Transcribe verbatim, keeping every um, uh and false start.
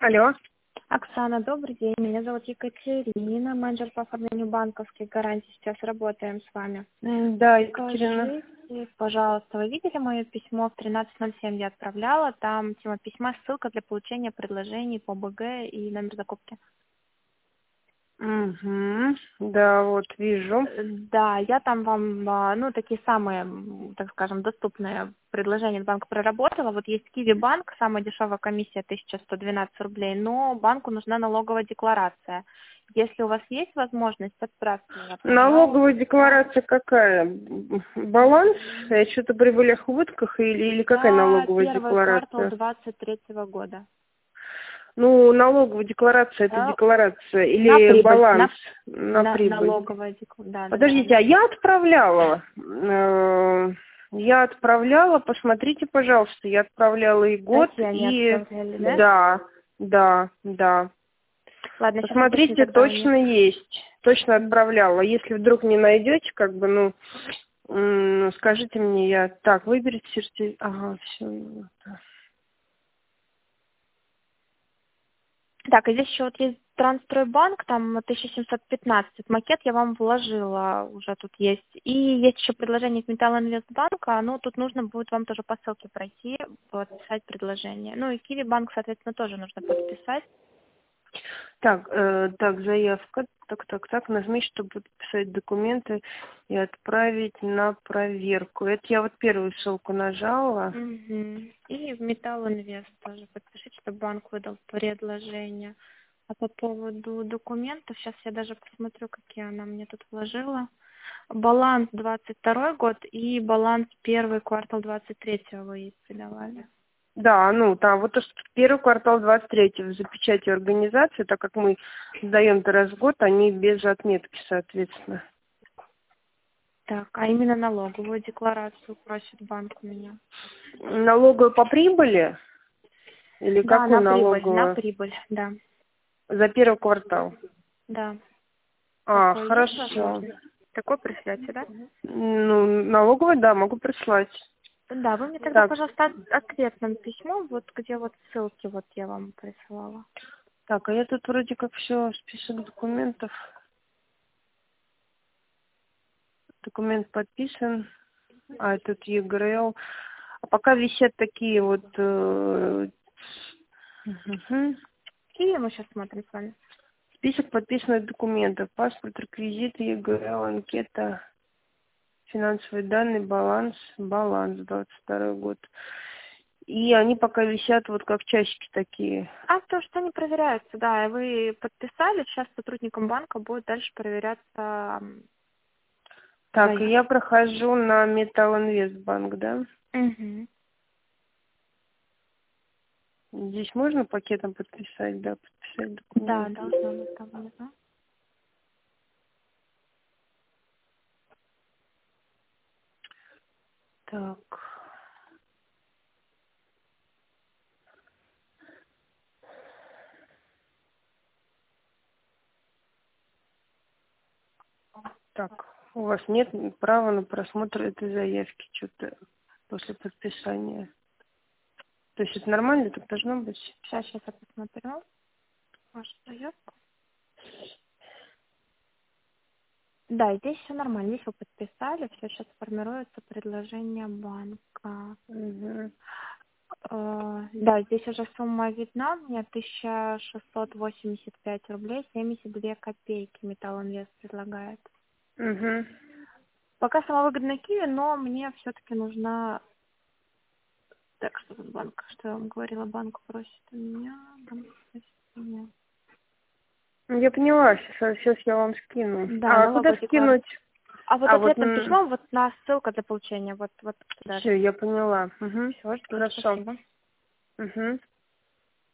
Алло. Оксана, добрый день. Меня зовут Екатерина, менеджер по оформлению банковских гарантий. Сейчас работаем с вами. М, Да, Екатерина. Скажите, пожалуйста, вы видели мое письмо в тринадцать ноль семь я отправляла? Там тема письма, ссылка для получения предложений по БГ и номер закупки. Угу. Да, вот вижу. Э, Да, я там вам, а, ну, такие самые, м, так скажем, доступные предложения от банка проработала. Вот есть Киви банк, самая дешевая комиссия тысяча сто двенадцать рублей, но банку нужна налоговая декларация. Если у вас есть возможность, отправьте меня, пожалуйста. Налоговая декларация какая? М, Баланс? Я что-то при болях убытках или, или какая За налоговая первый квартал декларация? двадцать третьего года. Ну, налоговая декларация это Да, декларация на или прибыль, баланс на, на на прибыль? налоговая декларация, да, да, да. Подождите, а я отправляла. э, Я отправляла, посмотрите, пожалуйста, я отправляла и год, Татьяне и отправляли, да? да, да, да. Ладно, сейчас уточню Посмотрите, тогда у них. точно есть. Точно отправляла. Если вдруг не найдете, как бы, ну, м, скажите мне, я... Так, выберите сертификат. Ага, все. Так, и здесь еще вот есть Трансстройбанк, там тысяча семьсот пятнадцать, этот макет я вам вложила, уже тут есть. И есть еще предложение от Металлинвестбанка, ну, тут нужно будет вам тоже по ссылке пройти, подписать предложение. Ну, и Киви банк, соответственно, тоже нужно подписать. Так, э, так, заявка. Так, так, так. Нажмите, чтобы подписать документы и отправить на проверку. Это я вот первую ссылку нажала. Мгм. И в Металлинвест тоже подпишите, чтобы банк выдал предложение. А по поводу документов, сейчас я даже посмотрю, какие она мне тут вложила. Баланс двадцать второй год и баланс первый квартал двадцать третьего вы ей придавали. Да, ну, там вот то, что первый квартал двадцать третьего за печатью организации, так как мы сдаем-то раз в год, они без отметки, соответственно. Так, а именно налоговую декларацию просит банк у меня. Налоговую по прибыли? Или Да, какую на прибыль, на налоговую? прибыль, да, За первый квартал. да. А, Такое есть хорошо. возможность? Такое пришлете, да? Ну, налоговую, да, могу прислать. Да, вы мне тогда, Так, пожалуйста, от- ответ нам письмо, вот где вот ссылки вот я вам присылала. так, а я тут вроде как все, список документов. Документ подписан. А тут ЕГРЛ. А пока висят такие вот... э, мгм. И мы сейчас смотрим с вами. Список подписанных документов. Паспорт, реквизиты, ЕГРЛ, анкета, финансовые данные, баланс, баланс, двадцать второй год. И они пока висят вот как часики такие. А то, что они проверяются, да, и вы подписали, сейчас сотрудникам банка будет дальше проверяться м, Так, и заявка. я прохожу на Металлинвестбанк, да? Угу. Здесь можно пакетом подписать, да, подписать Да, документы. должна быть там внизу. Так. Так, у вас нет права на просмотр этой заявки что-то после подписания. То есть это нормально, так должно быть? Сейчас, сейчас я посмотрю вашу заявку. Да, здесь все нормально, здесь вы подписали, все, сейчас формируется предложение банка. Угу. Э, Да, здесь уже сумма видна, мне тысяча шестьсот восемьдесят пять рублей семьдесят две копейки Металлинвест предлагает. Угу. Пока самовыгодная Киви, но мне все-таки нужна... Так, что тут банк? Что я вам говорила? Банк просит у меня. Банк просит у меня. Я поняла, сейчас, сейчас я вам скину. Да, А куда налоговая декларация. скинуть? А вот А вот, ответным письмом вот на ссылка для получения. Вот, вот туда же. все, я поняла. Угу. Все, жду, Хорошо. спасибо. Угу.